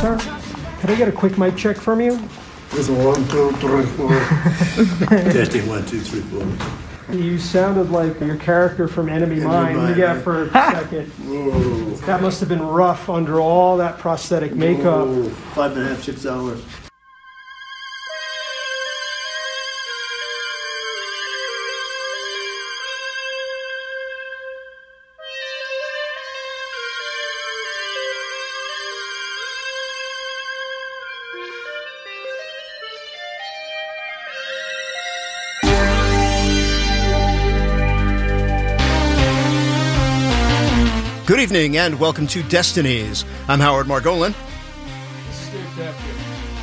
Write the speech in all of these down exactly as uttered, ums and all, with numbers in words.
Sir, could I get a quick mic check from you? It's a one, two, three, four. Testing one, two, three, four. You sounded like your character from Enemy Mine. Mine, Yeah, right? for a second. Whoa. That must have been rough under all that prosthetic makeup. Whoa. Five and a half, six hours. Good evening and welcome to Destinies. I'm Howard Margolin. This is Dave Campfield.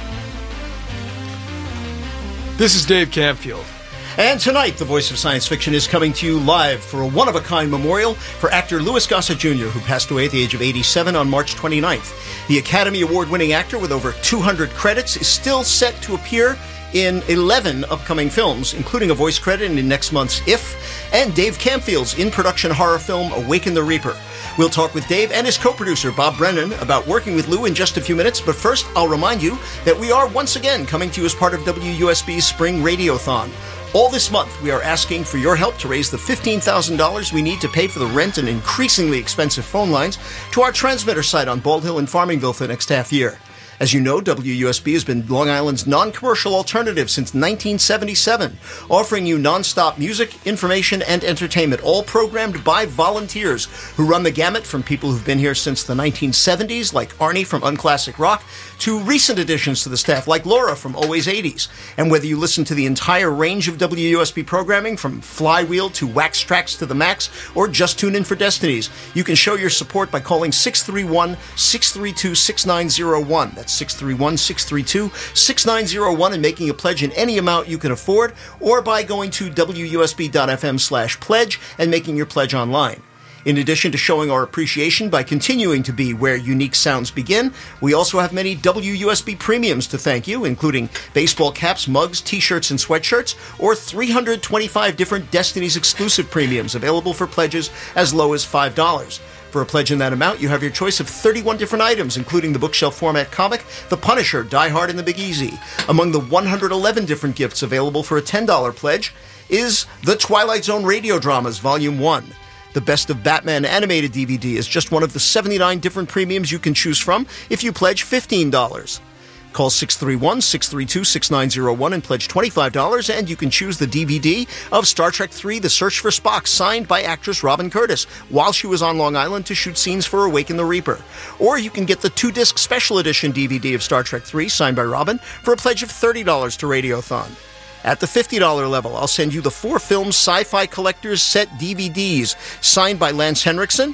This is Dave Campfield. And tonight, the voice of science fiction is coming to you live for a one-of-a-kind memorial for actor Louis Gossett Junior, who passed away at the age of eighty-seven on March twenty-ninth. The Academy Award-winning actor with over two hundred credits is still set to appear in eleven upcoming films, including a voice credit in next month's If, and Dave Campfield's in-production horror film Awaken the Reaper. We'll talk with Dave and his co-producer, Bob Brennan, about working with Lou in just a few minutes, but first, I'll remind you that we are once again coming to you as part of W U S B's Spring Radiothon. All this month, we are asking for your help to raise the fifteen thousand dollars we need to pay for the rent and increasingly expensive phone lines to our transmitter site on Bald Hill and Farmingville for the next half year. As you know, W U S B has been Long Island's non-commercial alternative since nineteen seventy-seven, offering you non-stop music, information, and entertainment, all programmed by volunteers who run the gamut from people who've been here since the nineteen seventies, like Arnie from Unclassic Rock, to recent additions to the staff, like Laura from Always eighties. And whether you listen to the entire range of W U S B programming, from Flywheel to Wax Tracks to the Max, or just tune in for Destinies, you can show your support by calling six three one, six three two, six nine zero one. That's six three one, six three two, six nine zero one and making a pledge in any amount you can afford, or by going to W U S B dot F M slash pledge and making your pledge online. In addition to showing our appreciation by continuing to be where unique sounds begin, we also have many W U S B premiums to thank you, including baseball caps, mugs, t-shirts, and sweatshirts, or three hundred twenty-five different Destinies exclusive premiums available for pledges as low as five dollars. For a pledge in that amount, you have your choice of thirty-one different items, including the bookshelf format comic, The Punisher, Die Hard, and The Big Easy. Among the one hundred eleven different gifts available for a ten dollars pledge is The Twilight Zone Radio Dramas, Volume one. The Best of Batman animated D V D is just one of the seventy-nine different premiums you can choose from if you pledge fifteen dollars. Call six three one, six three two, six nine zero one and pledge twenty-five dollars, and you can choose the D V D of Star Trek three, The Search for Spock, signed by actress Robin Curtis, while she was on Long Island to shoot scenes for Awaken the Reaper. Or you can get the two-disc special edition D V D of Star Trek three, signed by Robin, for a pledge of thirty dollars to Radiothon. At the fifty dollars level, I'll send you the four film Sci-Fi Collector's Set D V Ds, signed by Lance Henriksen,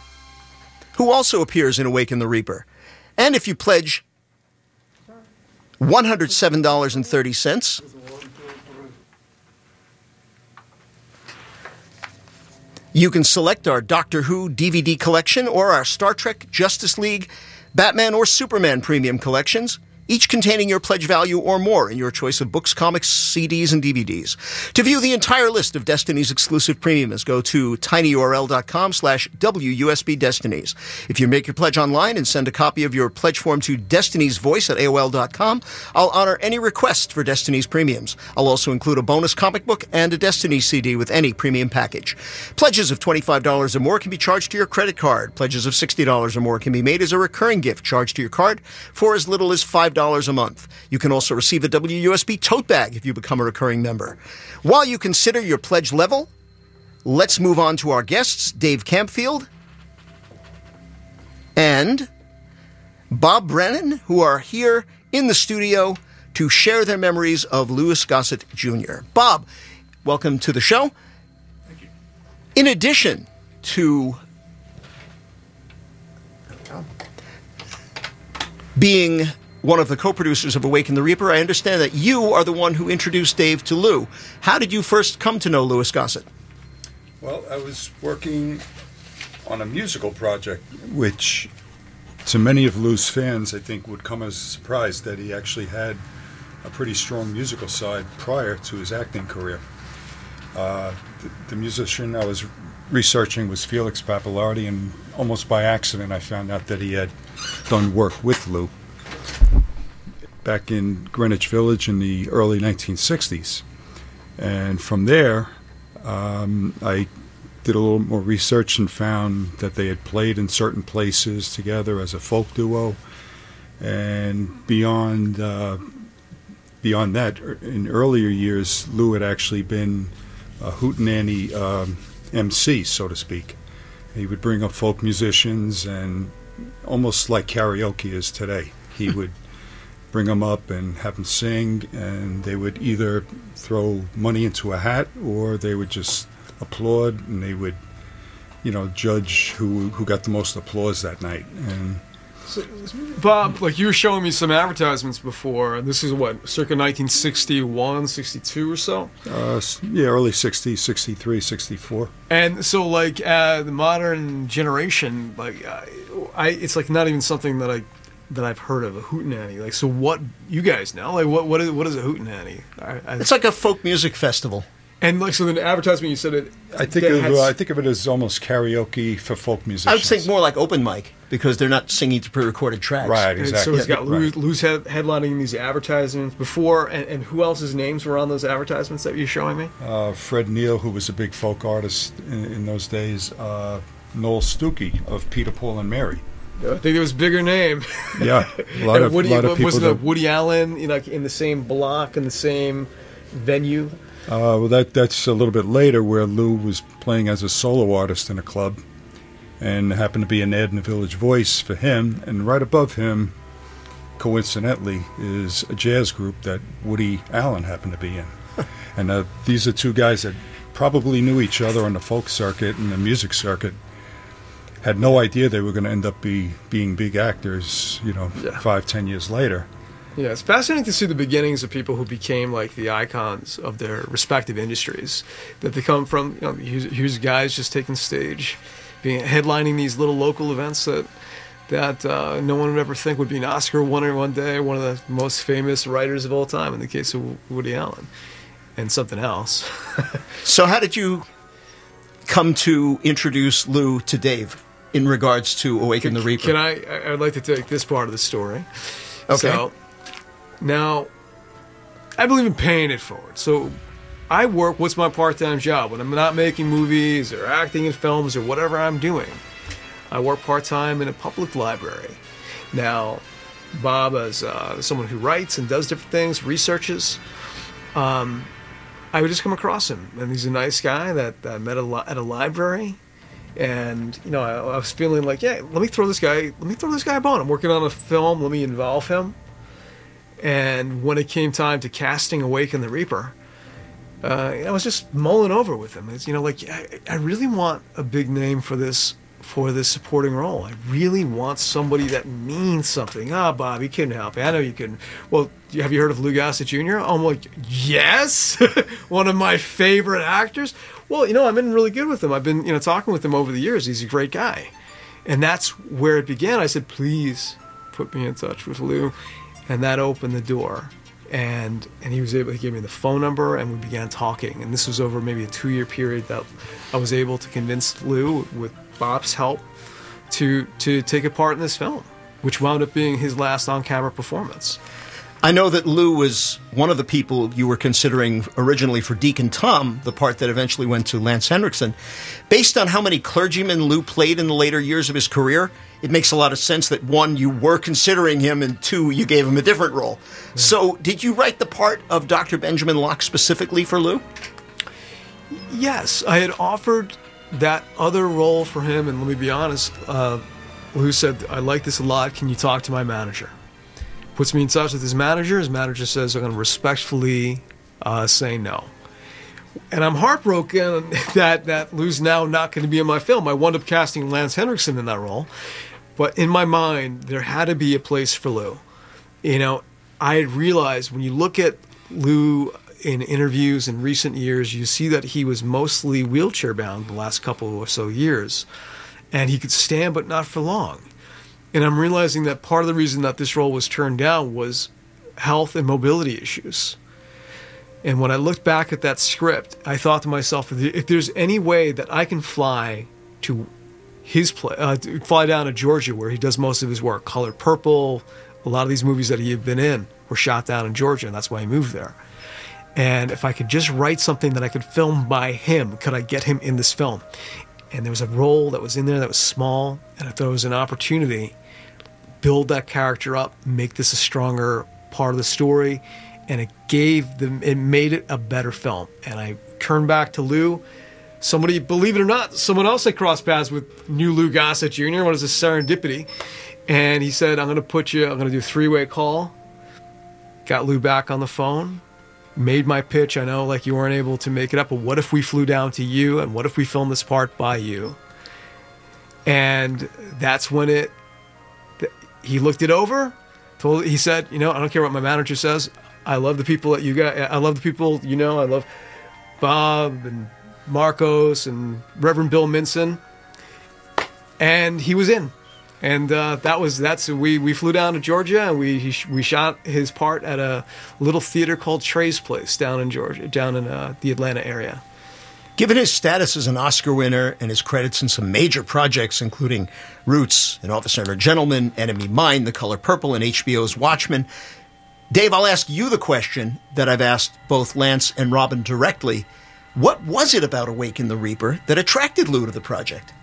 who also appears in Awaken the Reaper. And if you pledge one hundred seven dollars and thirty cents, you can select our Doctor Who D V D collection or our Star Trek, Justice League, Batman, or Superman premium collections, each containing your pledge value or more in your choice of books, comics, C Ds, and D V Ds. To view the entire list of Destinies exclusive premiums, go to tinyurl.com slash WUSBDestinies. If you make your pledge online and send a copy of your pledge form to destiniesvoice at A O L dot com, I'll honor any request for Destinies premiums. I'll also include a bonus comic book and a Destinies C D with any premium package. Pledges of twenty-five dollars or more can be charged to your credit card. Pledges of sixty dollars or more can be made as a recurring gift charged to your card for as little as five dollars a month. You can also receive a W U S B tote bag if you become a recurring member. While you consider your pledge level, let's move on to our guests, Dave Campfield and Bob Brennan, who are here in the studio to share their memories of Louis Gossett Junior Bob, welcome to the show. Thank you. In addition to being one of the co-producers of Awaken the Reaper, I understand that you are the one who introduced Dave to Lou. How did you first come to know Louis Gossett? Well, I was working on a musical project, which to many of Lou's fans, I think, would come as a surprise that he actually had a pretty strong musical side prior to his acting career. Uh, the, the musician I was researching was Felix Pappalardi, and almost by accident I found out that he had done work with Lou back in Greenwich Village in the early nineteen sixties. And from there, um, I did a little more research and found that they had played in certain places together as a folk duo. And beyond uh, beyond that, in earlier years, Lou had actually been a hootenanny um, M C, so to speak. He would bring up folk musicians, and almost like karaoke is today. He would bring them up and have them sing, and they would either throw money into a hat or they would just applaud, and they would, you know, judge who who got the most applause that night. And So, Bob, like you were showing me some advertisements before. This is what, circa nineteen sixty-one, sixty-two or so? uh, s- yeah, early sixties, sixty-three, sixty-four. And so, like, uh, the modern generation, like, I, I, it's like not even something that I that I've heard of, a hootenanny. Like, so what you guys know? Like, what what is what is a hootenanny? I, I, It's like a folk music festival. and like, so the advertisement you said it. I think that of, has- uh, I think of it as almost karaoke for folk musicians. I would think more like open mic because they're not singing to pre-recorded tracks. Right, and exactly. So he's got Yeah, Lou, right. Lou's head, headlining these advertisements before, and, and who else's names were on those advertisements that you're showing me? Uh, Fred Neal, who was a big folk artist in, in those days. Uh, Noel Stuckey of Peter, Paul, and Mary. I think it was a bigger name. Yeah, a lot And of, Woody, lot of people. was it that- Woody Allen, you know, like in the same block, in the same venue? Uh, well, that that's a little bit later, where Lou was playing as a solo artist in a club, and happened to be an ad in the Village Voice for him. And right above him, coincidentally, is a jazz group that Woody Allen happened to be in. And uh, these are two guys that probably knew each other on the folk circuit and the music circuit. Had no idea they were going to end up be being big actors, you know, Yeah. five, ten years later. Yeah, it's fascinating to see the beginnings of people who became like the icons of their respective industries. That they come from, you know, here's, here's guys just taking stage, being headlining these little local events that that uh, no one would ever think would be an Oscar winner one day, one of the most famous writers of all time in the case of Woody Allen, and something else. So how did you come to introduce Lou to Dave in regards to Awaken the Reaper? Can I? I- I'd like to take this part of the story. Okay. So, now, I believe in paying it forward. So, I work. What's my part-time job when I'm not making movies or acting in films or whatever I'm doing? I work part-time in a public library. Now, Bob, as uh, someone who writes and does different things, researches, um, I would just come across him, and he's a nice guy that I met a li- at a library. And you know, I, I was feeling like, yeah, let me throw this guy, let me throw this guy a bone. I'm working on a film, let me involve him. And when it came time to casting Awaken the Reaper, uh, I was just mulling over with him. It's, you know, like I, I really want a big name for this for this supporting role. I really want somebody that means something. Ah, Bob, you couldn't help it. I know you couldn't. Well, have you heard of Lou Gossett Junior? I'm like, yes, one of my favorite actors. Well, you know, I've been really good with him. I've been, you know, talking with him over the years. He's a great guy. And that's where it began. I said, please put me in touch with Lou. And that opened the door. And and he was able to give me the phone number, and we began talking. And this was over maybe a two-year period that I was able to convince Lou, with Bob's help, to to take a part in this film, which wound up being his last on-camera performance. I know that Lou was one of the people you were considering originally for Deacon Tom, the part that eventually went to Lance Henriksen. Based on how many clergymen Lou played in the later years of his career, it makes a lot of sense that, one, you were considering him, and two, you gave him a different role. Yeah. So did you write the part of Doctor Benjamin Locke specifically for Lou? Yes, I had offered that other role for him, and let me be honest, uh, Lou said, I like this a lot, can you talk to my manager? Puts me in touch with his manager. His manager says, I'm going to respectfully uh, say no. And I'm heartbroken that, that Lou's now not going to be in my film. I wound up casting Lance Henriksen in that role. But in my mind, there had to be a place for Lou. You know, I realized when you look at Lou in interviews in recent years, you see that he was mostly wheelchair bound the last couple or so years. And he could stand, but not for long. And I'm realizing that part of the reason that this role was turned down was health and mobility issues. And when I looked back at that script, I thought to myself, if there's any way that I can fly to his play, uh, to fly down to Georgia where he does most of his work, Color Purple, a lot of these movies that he had been in, were shot down in Georgia, and that's why he moved there. And if I could just write something that I could film by him, could I get him in this film? And there was a role that was in there that was small, and I thought it was an opportunity, build that character up, make this a stronger part of the story, and it gave them, it made it a better film. And I turned back to Lou. Somebody, believe it or not, someone else I crossed paths with knew Lou Gossett Junior What is this serendipity? And he said, I'm going to put you, I'm going to do a three-way call. Got Lou back on the phone. Made my pitch. I know, like, you weren't able to make it up, but what if we flew down to you, and what if we filmed this part by you? And that's when it, he looked it over. Told, he said, you know, I don't care what my manager says. I love the people that you got. I love the people, you know, I love Bob and Marcos and Reverend Bill Minson. And he was in. And uh, that was that's we we flew down to Georgia, and we he, we shot his part at a little theater called Trey's Place down in Georgia, down in uh, the Atlanta area. Given his status as an Oscar winner and his credits in some major projects, including Roots, An Officer and a Gentleman, Enemy Mine, The Color Purple, and H B O's Watchmen, Dave, I'll ask you the question that I've asked both Lance and Robin directly. What was it about Awaken the Reaper that attracted Lou to the project?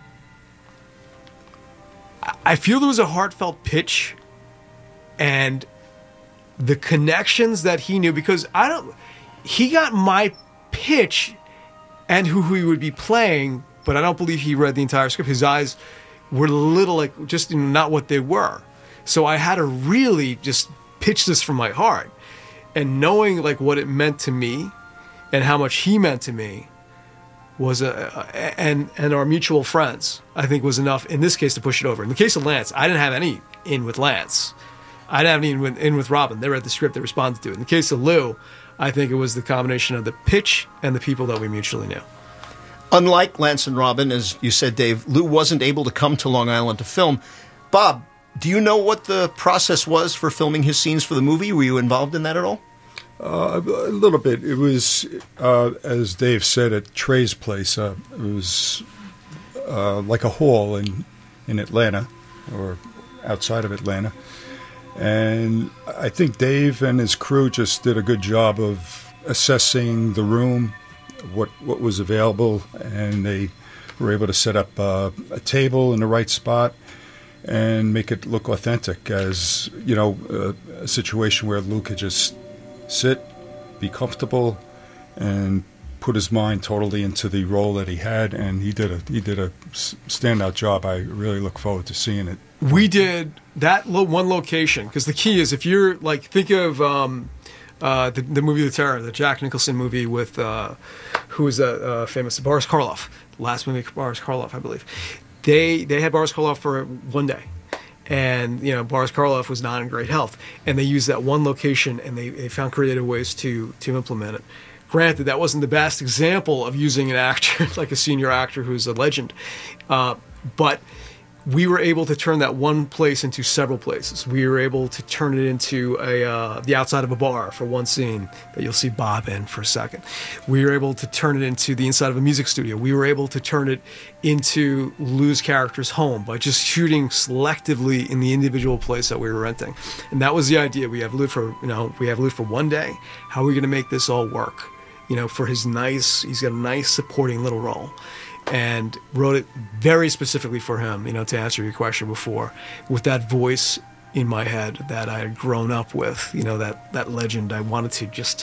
I feel there was a heartfelt pitch and the connections that he knew, because I don't, he got my pitch and who he would be playing, but I don't believe he read the entire script. His eyes were little, like, just, you know, not what they were. So I had to really just pitch this from my heart, and knowing, like, what it meant to me and how much he meant to me was a, and and our mutual friends, I think, was enough in this case to push it over. In the case of Lance, I didn't have any in with Lance. I didn't have any in with, in with Robin. They read the script, they responded to it. In the case of Lou, I think it was the combination of the pitch and the people that we mutually knew. Unlike Lance and Robin, as you said, Dave, Lou wasn't able to come to Long Island to film. Bob, do you know what the process was for filming his scenes for the movie? Were you involved in that at all? Uh, a little bit. It was, uh, as Dave said, at Trey's Place. Uh, it was uh, like a hall in in Atlanta, or outside of Atlanta. And I think Dave and his crew just did a good job of assessing the room, what what was available, and they were able to set up uh, a table in the right spot and make it look authentic, as, you know, a, a situation where Lou could just sit, be comfortable, and put his mind totally into the role that he had, and he did a he did a standout job. I really look forward to seeing it. We did that lo- one location, because the key is, if you're, like, think of um, uh, the, the movie The Terror, the Jack Nicholson movie with, uh, who was that uh, famous, Boris Karloff, the last movie, Boris Karloff, I believe. They they had Boris Karloff for one day. And, you know, Boris Karloff was not in great health. And they used that one location, and they, they found creative ways to to implement it. Granted, that wasn't the best example of using an actor, like a senior actor who's a legend. Uh, but we were able to turn that one place into several places. We were able to turn it into a uh, the outside of a bar for one scene that you'll see Bob in for a second. We were able to turn it into the inside of a music studio. We were able to turn it into Lou's character's home by just shooting selectively in the individual place that we were renting. And that was the idea. We have Lou for, you know, we have Lou for one day. How are we going to make this all work? You know, for his nice, he's got a nice supporting little role. And wrote it very specifically for him, you know, to answer your question before, with that voice in my head that I had grown up with, you know, that, that legend. I wanted to just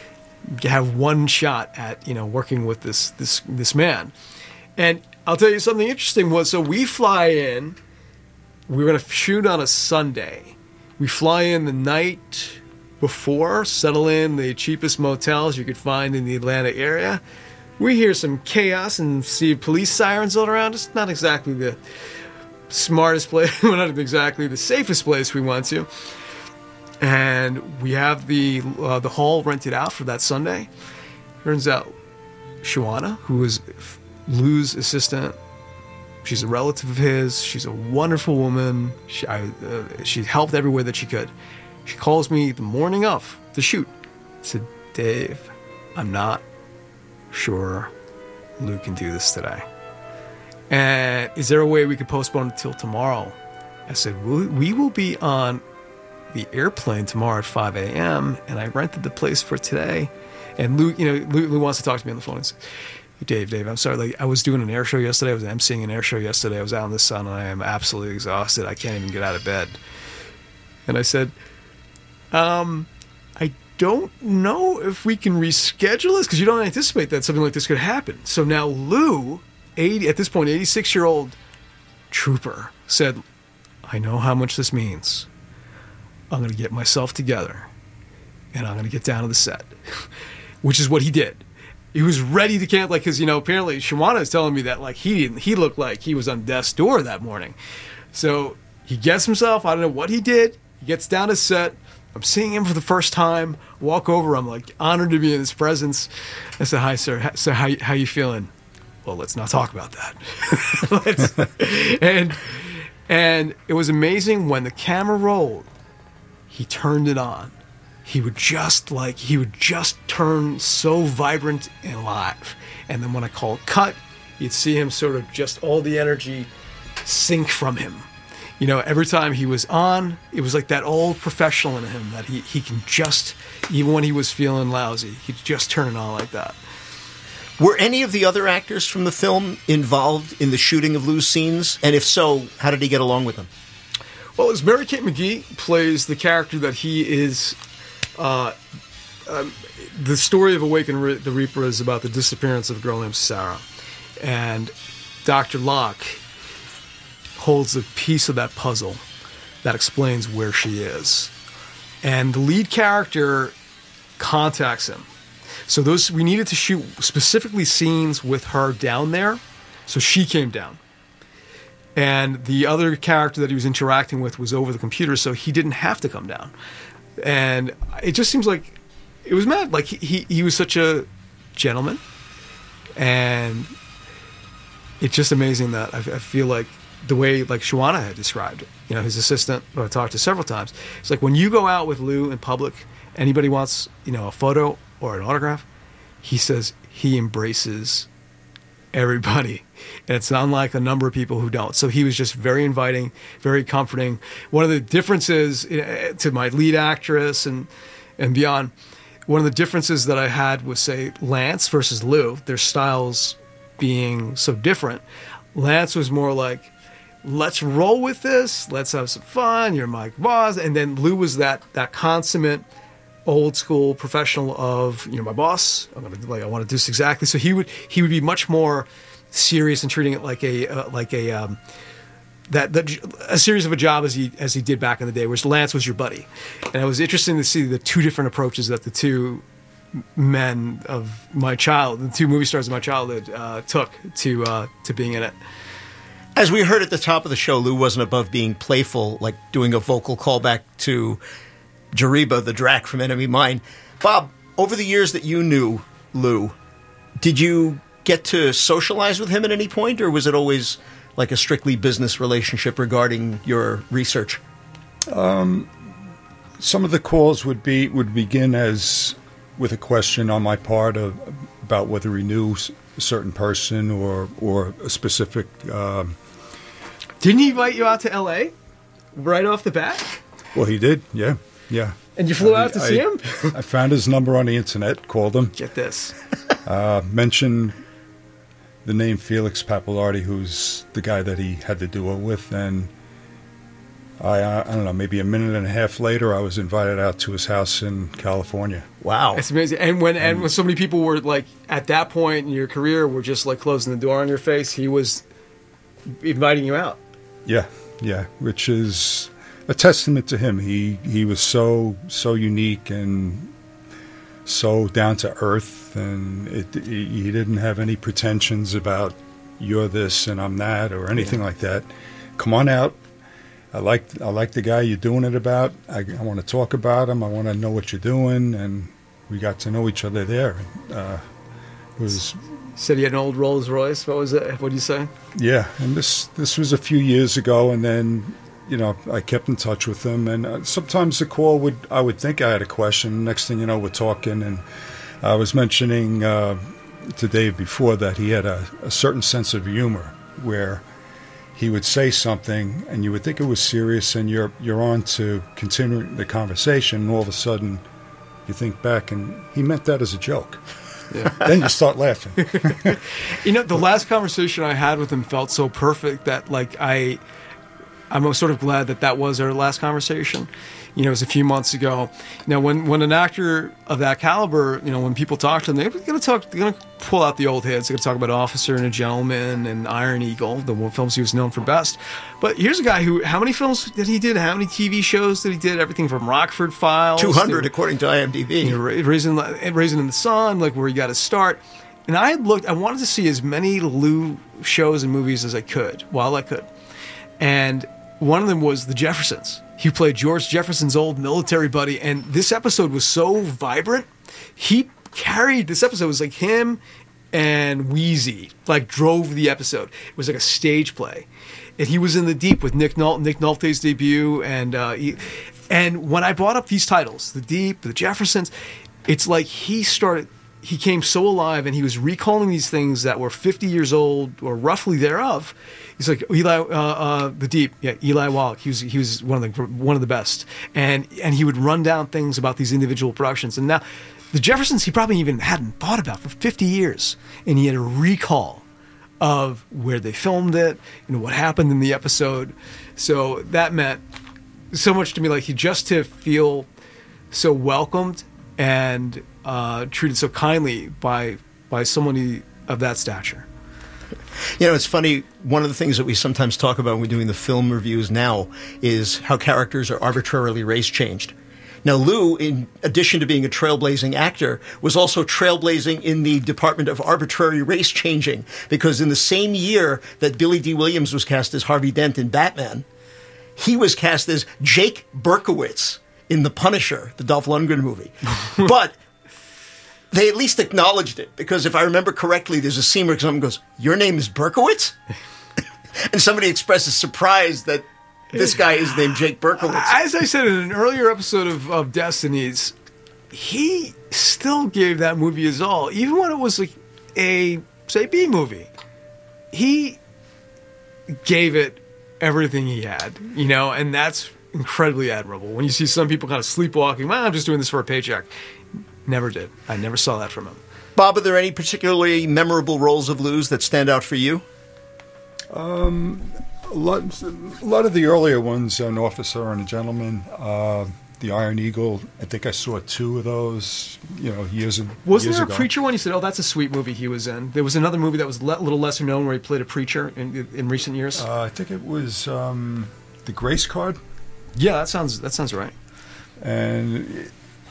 have one shot at, you know, working with this this this man. And I'll tell you something interesting was, so we fly in, we were going to shoot on a Sunday. We fly in the night before, settle in the cheapest motels you could find in the Atlanta area. We hear some chaos and see police sirens all around us. Not exactly the smartest place, not exactly the safest place we went to. And we have the uh, the hall rented out for that Sunday. Turns out Shawana, who is Lou's assistant, she's a relative of his. She's a wonderful woman. She, I, uh, she helped every way that she could. She calls me the morning of the shoot. Said, Dave, I'm not sure Lou can do this today. And is there a way we could postpone it till tomorrow? I said, we, we will be on the airplane tomorrow at five a.m. and I rented the place for today. And Lou, you know, Lou, Lou wants to talk to me on the phone. And says, Dave, Dave, I'm sorry. Like, I was doing an air show yesterday. I was emceeing an air show yesterday. I was out in the sun, and I am absolutely exhausted. I can't even get out of bed. And I said, um, I don't know if we can reschedule this, because you don't anticipate that something like this could happen. So now Lou, eighty at this point, eighty-six-year-old trooper, said, I know how much this means. I'm going to get myself together, and I'm going to get down to the set, which is what he did. He was ready to cancel, like, because, you know, apparently Shawana is telling me that, like, he didn't, he looked like he was on death's door that morning. So he gets himself, I don't know what he did, he gets down to set. I'm seeing him for the first time, walk over, I'm, like, honored to be in his presence. I said, hi, sir, so how, how you feeling? Well, let's not talk about that. let's, and, and it was amazing when the camera rolled, he turned it on. He would just like, he would just turn so vibrant and live. And then when I called cut, you'd see him sort of just all the energy sink from him. You know, every time he was on, it was like that old professional in him that he, he can just, even when he was feeling lousy, he'd just turn it on like that. Were any of the other actors from the film involved in the shooting of Lou's scenes? And if so, how did he get along with them? Well, as Mary Kate McGee plays the character that he is... Uh, um, the story of Awaken Re- the Reaper is about the disappearance of a girl named Sarah. And Doctor Locke holds a piece of that puzzle that explains where she is. And the lead character contacts him. So those we needed to shoot specifically scenes with her down there. So she came down. And the other character that he was interacting with was over the computer, so he didn't have to come down. And it just seems like it was mad. Like, he, he, he was such a gentleman. And it's just amazing that I, I feel like the way, like, Shawana had described it, you know, his assistant, who I talked to several times, it's like when you go out with Lou in public, anybody wants, you know, a photo or an autograph, he says he embraces everybody. And it's unlike a number of people who don't. So he was just very inviting, very comforting. One of the differences to my lead actress and and beyond, one of the differences that I had was, say, Lance versus Lou, their styles being so different. Lance was more like, let's roll with this, let's have some fun, you're my boss. And then Lou was that that consummate old school professional of, you're my boss, I'm gonna like I want to do this exactly. So he would he would be much more serious and treating it like a uh, like a um, that, that a series of a job as he as he did back in the day, whereas Lance was your buddy. And it was interesting to see the two different approaches that the two men of my child, the two movie stars of my childhood, uh, took to uh, to being in it. As we heard at the top of the show, Lou wasn't above being playful, like doing a vocal callback to Jariba, the Drac from Enemy Mine. Bob, over the years that you knew Lou, did you get to socialize with him at any point, or was it always like a strictly business relationship regarding your research? Um, some of the calls would be would begin as with a question on my part of, about whether he knew a certain person or or a specific. Um, Didn't he invite you out to L A right off the bat? Well, he did. Yeah, yeah. And you flew I, out to I, see him? I found his number on the internet, called him. Get this. Uh, mentioned the name Felix Pappalardi, who's the guy that he had the duo with, and I, uh, I don't know, maybe a minute and a half later, I was invited out to his house in California. Wow, it's amazing. And when and when so many people were like at that point in your career were just like closing the door on your face, he was inviting you out. Yeah, yeah, which is a testament to him. He he was so so unique and so down to earth, and it, he didn't have any pretensions about you're this and I'm that or anything yeah. like that. Come on out. I like I like the guy you're doing it about. I, I want to talk about him. I want to know what you're doing, and we got to know each other there. Uh, it was. Said he had an old Rolls Royce. What was it? What did you say? Yeah, and this this was a few years ago, and then you know I kept in touch with him, and uh, sometimes the call would I would think I had a question. Next thing you know, we're talking, and I was mentioning uh, to Dave before that he had a, a certain sense of humor where he would say something, and you would think it was serious, and you're you're on to continuing the conversation, and all of a sudden, you think back, and he meant that as a joke. Yeah. Then you start laughing. You know, the last conversation I had with him felt so perfect that, like, I, I'm sort of glad that that was our last conversation. You know, it was a few months ago. You know, when, when an actor of that caliber, you know, when people talk to them, they're going to talk, they're going to pull out the old hits. They're going to talk about Officer and a Gentleman and Iron Eagle, the films he was known for best. But here's a guy who, how many films did he did? How many T V shows did he did? Everything from Rockford Files. two hundred, to, according to IMDb. You know, Raisin, Raisin in the Sun, like where he got his start. And I had looked, I wanted to see as many Lou shows and movies as I could, while I could. And one of them was The Jeffersons. He played George Jefferson's old military buddy, and this episode was so vibrant. He carried, this episode was like him and Wheezy, like drove the episode. It was like a stage play. And he was in the deep with Nick Nolte, Nick Nolte's debut, and uh, he, and when I brought up these titles, The Deep, The Jeffersons, it's like he started, he came so alive, and he was recalling these things that were fifty years old, or roughly thereof. He's like Eli, uh, uh, The Deep, yeah, Eli Wallach. He was he was one of the one of the best, and and he would run down things about these individual productions. And now, The Jeffersons, he probably even hadn't thought about for fifty years, and he had a recall of where they filmed it, you know, what happened in the episode. So that meant so much to me. Like, he just to feel so welcomed and uh, treated so kindly by by somebody of that stature. You know, it's funny, one of the things that we sometimes talk about when we're doing the film reviews now is how characters are arbitrarily race changed. Now, Lou, in addition to being a trailblazing actor, was also trailblazing in the department of arbitrary race changing, because in the same year that Billy D. Williams was cast as Harvey Dent in Batman, he was cast as Jake Berkowitz in The Punisher, the Dolph Lundgren movie. But they at least acknowledged it, because if I remember correctly, there's a scene where someone goes, "Your name is Berkowitz?" And somebody expresses surprise that this guy is named Jake Berkowitz. As I said in an earlier episode of, of Destinies, he still gave that movie his all, even when it was like a, say, B movie. He gave it everything he had, you know, and that's incredibly admirable. When you see some people kind of sleepwalking, well, I'm just doing this for a paycheck. Never did. I never saw that from him. Bob, are there any particularly memorable roles of Lou's that stand out for you? Um, a lot, a lot of the earlier ones, An Officer and a Gentleman, uh, The Iron Eagle. I think I saw two of those, you know, years, Wasn't years there a ago. Preacher one? You said, oh, that's a sweet movie he was in. There was another movie that was le- a little lesser known where he played a preacher in, in recent years. Uh, I think it was um, The Grace Card. Yeah, that sounds that sounds right. And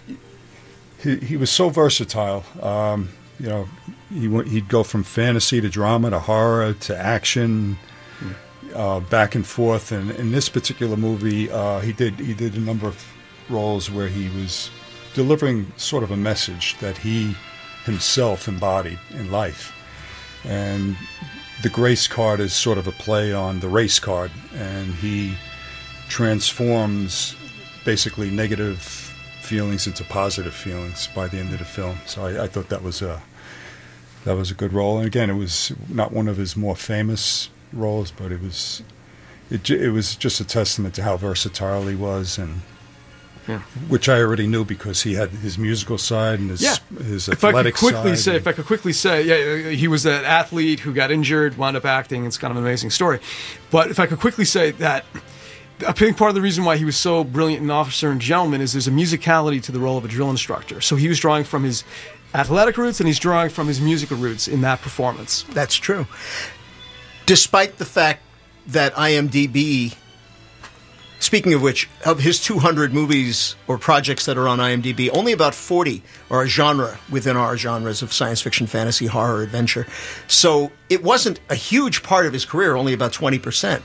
he, he was so versatile. Um, you know, he went, he'd go from fantasy to drama to horror to action, uh, back and forth. And in this particular movie, uh, he did he did a number of roles where he was delivering sort of a message that he himself embodied in life. And the Grace Card is sort of a play on the race card, and he transforms basically negative feelings into positive feelings by the end of the film. So I, I thought that was a that was a good role. And again, it was not one of his more famous roles, but it was it ju- it was just a testament to how versatile he was, and Yeah. which I already knew because he had his musical side and his Yeah. his If I could athletic quickly side. say, and- if I could quickly say, yeah, he was that athlete who got injured, wound up acting. It's kind of an amazing story. But if I could quickly say that, I think part of the reason why he was so brilliant in Officer and Gentleman is there's a musicality to the role of a drill instructor. So he was drawing from his athletic roots, and he's drawing from his musical roots in that performance. That's true. Despite the fact that IMDb, speaking of which, of his two hundred movies or projects that are on IMDb, only about forty are a genre within our genres of science fiction, fantasy, horror, adventure. So it wasn't a huge part of his career, only about twenty percent.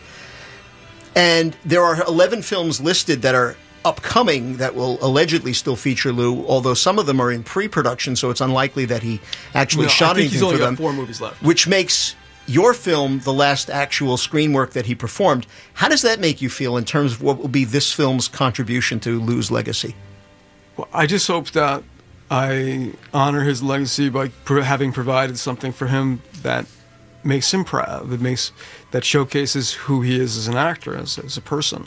And there are eleven films listed that are upcoming that will allegedly still feature Lou, although some of them are in pre-production, so it's unlikely that he actually No, shot I think anything he's only for got them. four movies left. Which makes your film the last actual screen work that he performed. How does that make you feel in terms of what will be this film's contribution to Lou's legacy? Well, I just hope that I honor his legacy by pro- having provided something for him that makes him proud, that makes that showcases who he is as an actor, as, as a person.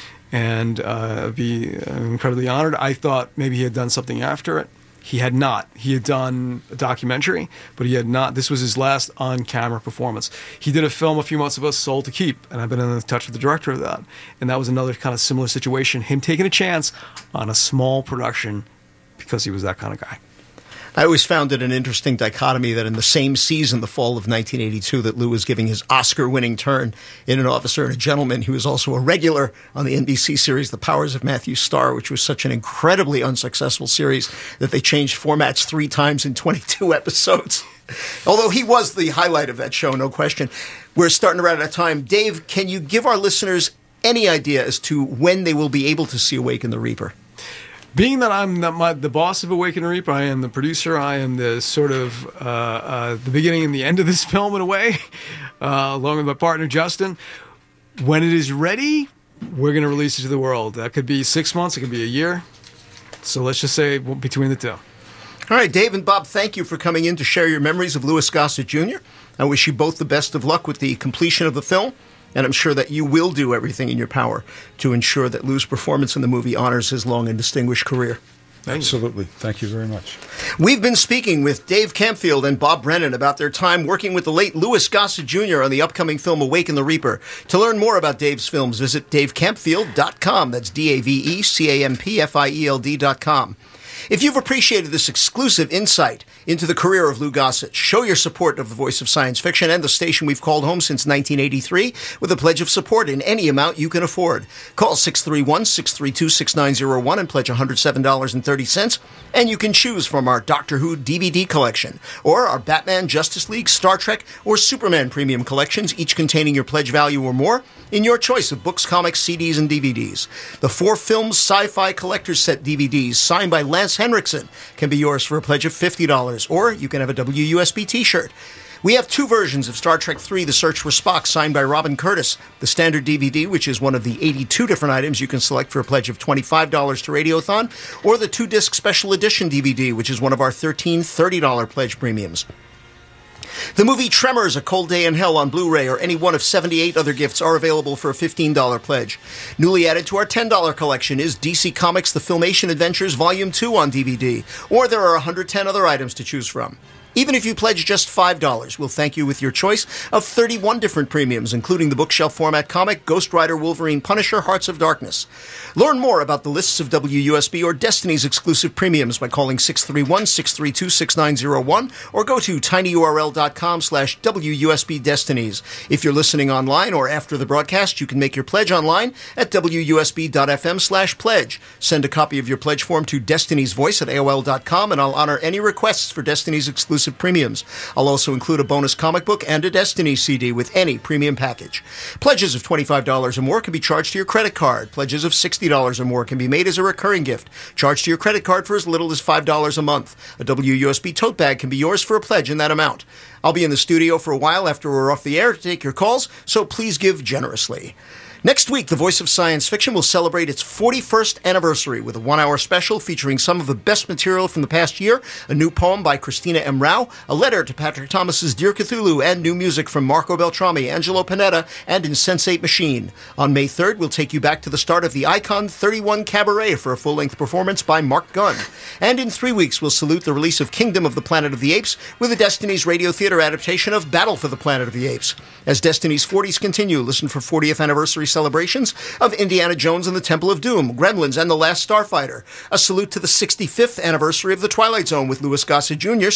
And uh, be uh, incredibly honored. I thought maybe he had done something after it. He had not. He had done a documentary, but he had not. This was his last on-camera performance. He did a film a few months ago, Soul to Keep, and I've been in touch with the director of that. And that was another kind of similar situation, him taking a chance on a small production because he was that kind of guy. I always found it an interesting dichotomy that in the same season, the fall of nineteen eighty-two, that Lou was giving his Oscar-winning turn in An Officer and a Gentleman, he was also a regular on the N B C series The Powers of Matthew Starr, which was such an incredibly unsuccessful series that they changed formats three times in twenty-two episodes. Although he was the highlight of that show, no question. We're starting to run out of time. Dave, can you give our listeners any idea as to when they will be able to see Awaken the Reaper? Being that I'm the, my, the boss of Awaken the Reaper, I am the producer, I am the sort of uh, uh, the beginning and the end of this film in a way, uh, along with my partner Justin. When it is ready, we're going to release it to the world. That could be six months, it could be a year. So let's just say between the two. All right, Dave and Bob, thank you for coming in to share your memories of Louis Gossett Junior I wish you both the best of luck with the completion of the film. And I'm sure that you will do everything in your power to ensure that Lou's performance in the movie honors his long and distinguished career. Thank Absolutely. You. Thank you very much. We've been speaking with Dave Campfield and Bob Brennan about their time working with the late Louis Gossett Junior on the upcoming film Awaken the Reaper. To learn more about Dave's films, visit dave campfield dot com. That's D A V E C A M P F I E L D dot com. If you've appreciated this exclusive insight into the career of Lou Gossett, show your support of the Voice of Science Fiction and the station we've called home since nineteen eighty-three with a pledge of support in any amount you can afford. Call six three one, six three two, six nine zero one and pledge one hundred seven dollars and thirty cents, and you can choose from our Doctor Who D V D collection or our Batman, Justice League, Star Trek, or Superman premium collections, each containing your pledge value or more, in your choice of books, comics, C Ds, and D V Ds. The four films sci-fi collector's set D V Ds signed by Lance Henriksen can be yours for a pledge of fifty dollars, or you can have a W U S B t-shirt. We have two versions of Star Trek three, The Search for Spock, signed by Robin Curtis. The standard D V D, which is one of the eighty-two different items you can select for a pledge of twenty-five dollars to Radiothon, or the two-disc special edition D V D, which is one of our thirteen thirty dollars pledge premiums. The movie Tremors, A Cold Day in Hell on Blu-ray, or any one of seventy-eight other gifts are available for a fifteen dollars pledge. Newly added to our ten dollars collection is D C Comics The Filmation Adventures Volume two on D V D, or there are one hundred ten other items to choose from. Even if you pledge just five dollars, we'll thank you with your choice of thirty-one different premiums, including the bookshelf format comic, Ghost Rider, Wolverine, Punisher, Hearts of Darkness. Learn more about the lists of W U S B or Destiny's exclusive premiums by calling six three one, six three two, six nine zero one or go to tinyurl.com slash WUSB Destinies. If you're listening online or after the broadcast, you can make your pledge online at WUSB.fm slash pledge. Send a copy of your pledge form to Destiny's Voice at A O L dot com, and I'll honor any requests for Destiny's exclusive premiums. I'll also include a bonus comic book and a Destiny C D with any premium package. Pledges of twenty-five dollars or more can be charged to your credit card. Pledges of sixty dollars or more can be made as a recurring gift, charged to your credit card for as little as five dollars a month. A W U S B tote bag can be yours for a pledge in that amount. I'll be in the studio for a while after we're off the air to take your calls, so please give generously. Next week, The Voice of Science Fiction will celebrate its forty-first anniversary with a one-hour special featuring some of the best material from the past year, a new poem by Christina M. Rao, a letter to Patrick Thomas's Dear Cthulhu, and new music from Marco Beltrami, Angelo Panetta, and Insensate Machine. On May third, we'll take you back to the start of the Icon thirty-one Cabaret for a full-length performance by Mark Gunn. And in three weeks, we'll salute the release of Kingdom of the Planet of the Apes with a Destiny's Radio Theater adaptation of Battle for the Planet of the Apes. As Destiny's forties continue, listen for fortieth anniversary celebrations of Indiana Jones and the Temple of Doom, Gremlins, and The Last Starfighter. A salute to the sixty-fifth anniversary of The Twilight Zone with Louis Gossett Junior